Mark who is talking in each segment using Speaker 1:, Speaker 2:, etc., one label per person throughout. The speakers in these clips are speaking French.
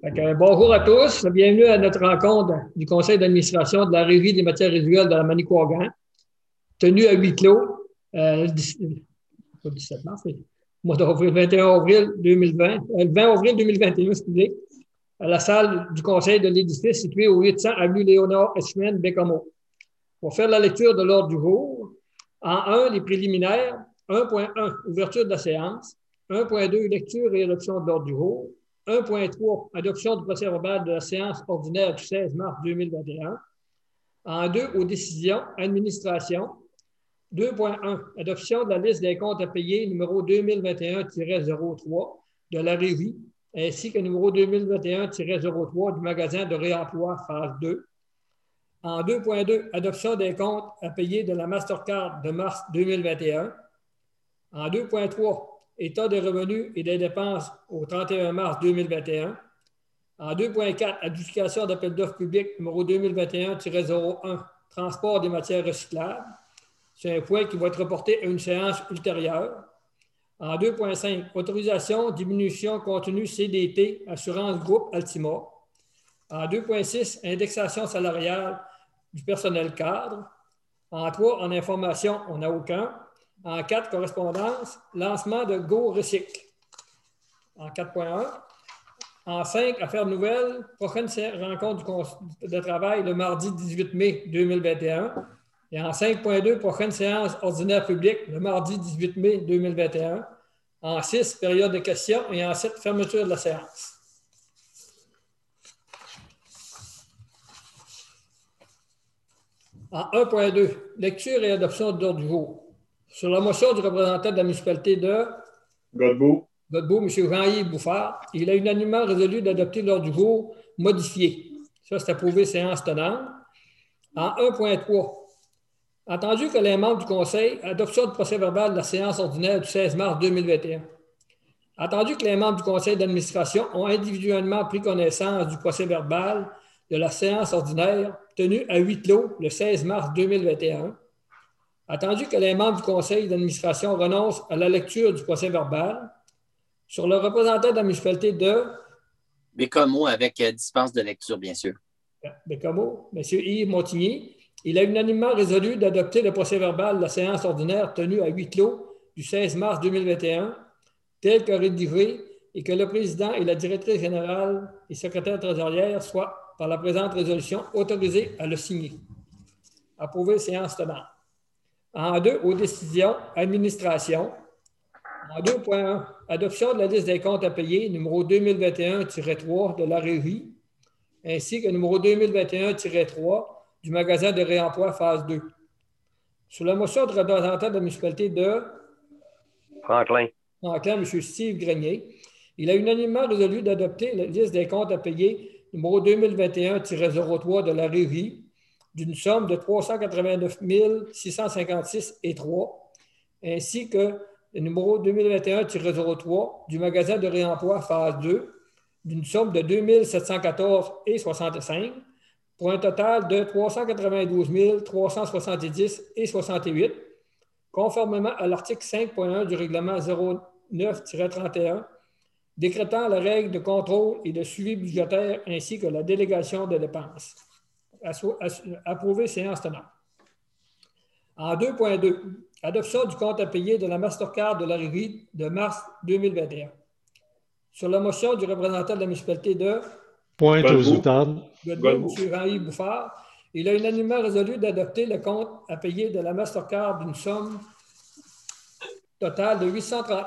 Speaker 1: Bonjour à tous, bienvenue à notre rencontre du conseil d'administration de la Régie des matières résiduelles de la Manicouagan, tenue à huis clos, pas 17 mars, mais mois d'avril, 21 avril 2020, le 20 avril 2021, excusez, à la salle du conseil de l'édifice située au 800 avenue Léonard Eschman, Bécamo. Pour faire la lecture de l'ordre du jour, en 1, les préliminaires, 1.1, ouverture de la séance, 1.2, lecture et adoption de l'ordre du jour, 1.3, adoption du procès-verbal de la séance ordinaire du 16 mars 2021. En 2, aux décisions, administration. 2.1, adoption de la liste des comptes à payer numéro 2021-03 de la Régie, ainsi que numéro 2021-03 du magasin de réemploi phase 2. En 2.2, adoption des comptes à payer de la Mastercard de mars 2021. En 2.3, état des revenus et des dépenses au 31 mars 2021. En 2.4, adjudication d'appel d'offres public numéro 2021-01, transport des matières recyclables. C'est un point qui va être reporté à une séance ultérieure. En 2.5, autorisation, diminution, contenu CDT, assurance groupe Altima. En 2.6, indexation salariale du personnel cadre. En 3, en information, on n'a aucun. En 4, correspondance, lancement de Go Recycle. En 4.1. En 5, affaires nouvelles, prochaine rencontre de travail le mardi 18 mai 2021. Et en 5.2, prochaine séance ordinaire publique le mardi 18 mai 2021. En 6, période de questions. Et en 7, fermeture de la séance. En 1.2, lecture et adoption de l'ordre du jour. Sur la motion du représentant de la municipalité de
Speaker 2: Godbout,
Speaker 1: M. Jean-Yves Bouffard, il a unanimement résolu d'adopter l'ordre du jour modifié. Ça, c'est approuvé séance tenante. En 1.3, entendu que les membres du Conseil, adoption du procès-verbal de la séance ordinaire du 16 mars 2021. Entendu que les membres du Conseil d'administration ont individuellement pris connaissance du procès-verbal de la séance ordinaire tenue à huis clos le 16 mars 2021. Attendu que les membres du conseil d'administration renoncent à la lecture du procès-verbal, sur le représentant de la municipalité de
Speaker 3: Bécamo avec dispense de lecture, bien sûr.
Speaker 1: Bécamo, M. Yves Montigny, il a unanimement résolu d'adopter le procès-verbal de la séance ordinaire tenue à huis clos du 16 mars 2021, tel que rédigé, et que le président et la directrice générale et secrétaire trésorière soient, par la présente résolution, autorisés à le signer. Approuvé séance tenante. En 2, aux décisions, administration. En 2.1, adoption de la liste des comptes à payer, numéro 2021-3 de la Régie, ainsi que numéro 2021-3 du magasin de réemploi phase 2. Sur la motion de représentant de la municipalité de
Speaker 2: Franklin,
Speaker 1: M. Steve Grenier, il a unanimement résolu d'adopter la liste des comptes à payer, numéro 2021-03 de la Régie, d'une somme de 389 656,3, ainsi que le numéro 2021-03 du magasin de réemploi phase 2, d'une somme de 2 714,65, pour un total de 392 370,68, conformément à l'article 5.1 du règlement 09-31, décrétant la règle de contrôle et de suivi budgétaire ainsi que la délégation de dépenses. Approuvé séance tenante. En 2.2, adoption du compte à payer de la Mastercard de la Régie de mars 2021. Sur la motion du représentant de la municipalité de
Speaker 4: Pointe aux outardes.
Speaker 1: Godbout, M. Jean-Yves Bouffard, il a unanimement résolu d'adopter le compte à payer de la Mastercard d'une somme totale de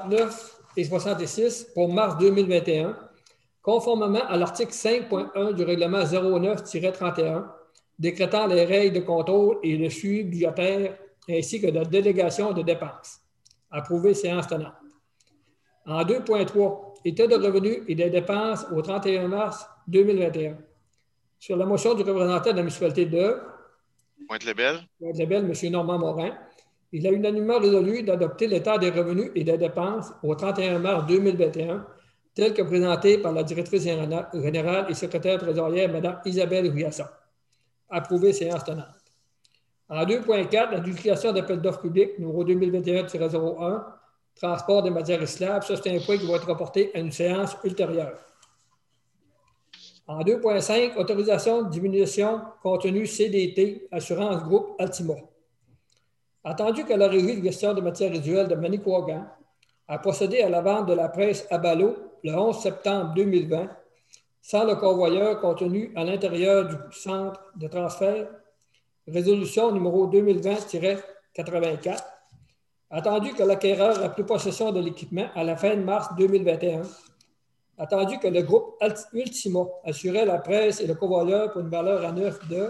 Speaker 1: 839,66 pour mars 2021, conformément à l'article 5.1 du règlement 09-31, décrétant les règles de contrôle et le suivi budgétaire ainsi que de délégation de dépenses. Approuvé séance tenante. En 2.3, état de revenus et des dépenses au 31 mars 2021. Sur la motion du représentant de la municipalité de
Speaker 5: Pointe-les-Belles,
Speaker 1: M. Normand Morin, il a unanimement résolu d'adopter l'état des revenus et des dépenses au 31 mars 2021, tel que présenté par la directrice générale et secrétaire trésorière, Mme Isabelle Riassa. Approuvé séance tenante. En 2.4, la duplication d'appel d'offres publics, numéro 2021-01, transport des matières recyclables. Ça, c'est un point qui va être reporté à une séance ultérieure. En 2.5, autorisation de diminution contenu CDT, Assurance Groupe Altima. Attendu que la Régie de gestion de matières résiduelles de Manicouagan a procédé à la vente de la presse à Ballot le 11 septembre 2020, sans le convoyeur contenu à l'intérieur du centre de transfert, résolution numéro 2020-84, attendu que l'acquéreur a pris possession de l'équipement à la fin de mars 2021, attendu que le groupe Ultima assurait la presse et le convoyeur pour une valeur à neuf de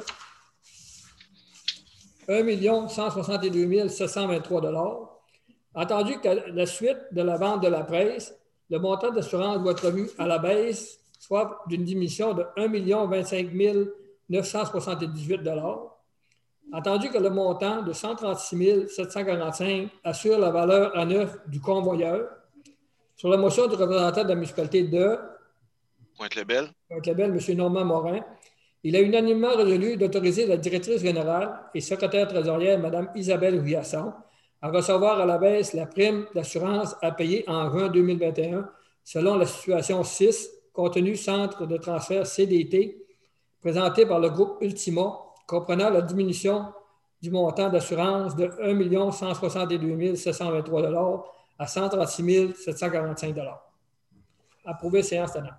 Speaker 1: 1 162 723 $, attendu qu'à la suite de la vente de la presse, le montant d'assurance doit être revu à la baisse, soit d'une diminution de 1 025 978 $, attendu que le montant de 136 745 $ assure la valeur à neuf du convoyeur. Sur la motion du représentant de la municipalité de
Speaker 5: Pointe-les-Belles,
Speaker 1: M. Normand Morin, il a unanimement résolu d'autoriser la directrice générale et secrétaire trésorière, Mme Isabelle Riasson, à recevoir à la baisse la prime d'assurance à payer en juin 2021 selon la situation 6, contenu centre de transfert CDT, présenté par le groupe Ultima, comprenant la diminution du montant d'assurance de 1 162 723 $ à 136 745 $. Approuvé, séance tenante.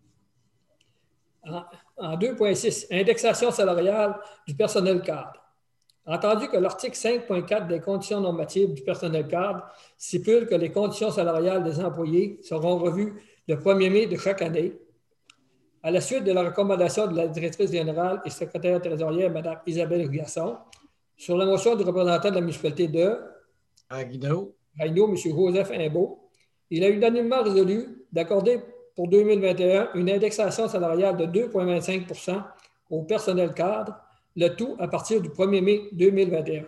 Speaker 1: En 2.6, indexation salariale du personnel cadre. Entendu que l'article 5.4 des conditions normatives du personnel cadre stipule que les conditions salariales des employés seront revues le 1er mai de chaque année, à la suite de la recommandation de la directrice générale et secrétaire trésorière, Mme Isabelle Riasson, sur la motion du représentant de la municipalité de
Speaker 6: Gagnon,
Speaker 1: M. Joseph Imbeau, il a unanimement résolu d'accorder pour 2021 une indexation salariale de 2,25 % au personnel cadre, le tout à partir du 1er mai 2021.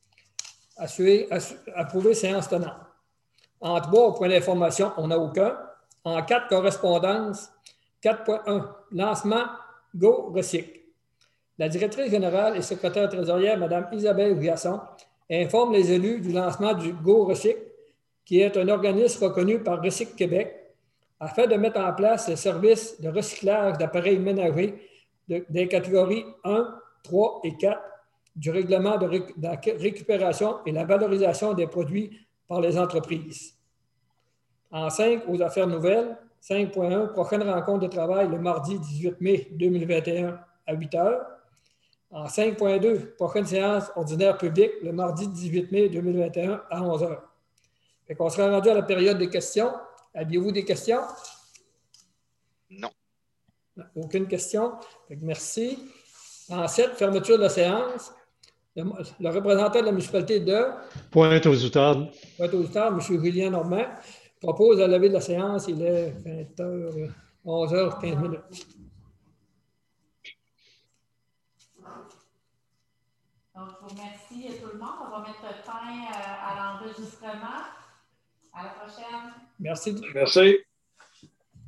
Speaker 1: Approuvé, séance tenante. En 3, au point d'information, on n'a aucun. En 4, correspondance, 4.1, lancement Go Recycle. La directrice générale et secrétaire trésorière, Mme Isabelle Riasson, informe les élus du lancement du Go Recycle, qui est un organisme reconnu par Recycle Québec, afin de mettre en place le service de recyclage d'appareils ménagers des catégories 1, 3 et 4 du règlement de récupération et la valorisation des produits par les entreprises. En 5, aux affaires nouvelles, 5.1, prochaine rencontre de travail le mardi 18 mai 2021 à 8 h. En 5.2, prochaine séance ordinaire publique le mardi 18 mai 2021 à 11 h. On sera rendu à la période des questions. Aviez-vous des questions?
Speaker 5: non.
Speaker 1: Aucune question. Merci. En 7, fermeture de la séance. Le représentant de la municipalité de
Speaker 4: Pointe-aux-Outardes,
Speaker 1: M. Julien Normand, propose la levée de la séance. Il est 20 h, 11 h 15 minutes.
Speaker 7: Donc, je vous remercie tout le monde. On va mettre fin à l'enregistrement. À la prochaine.
Speaker 1: Merci.
Speaker 2: Merci.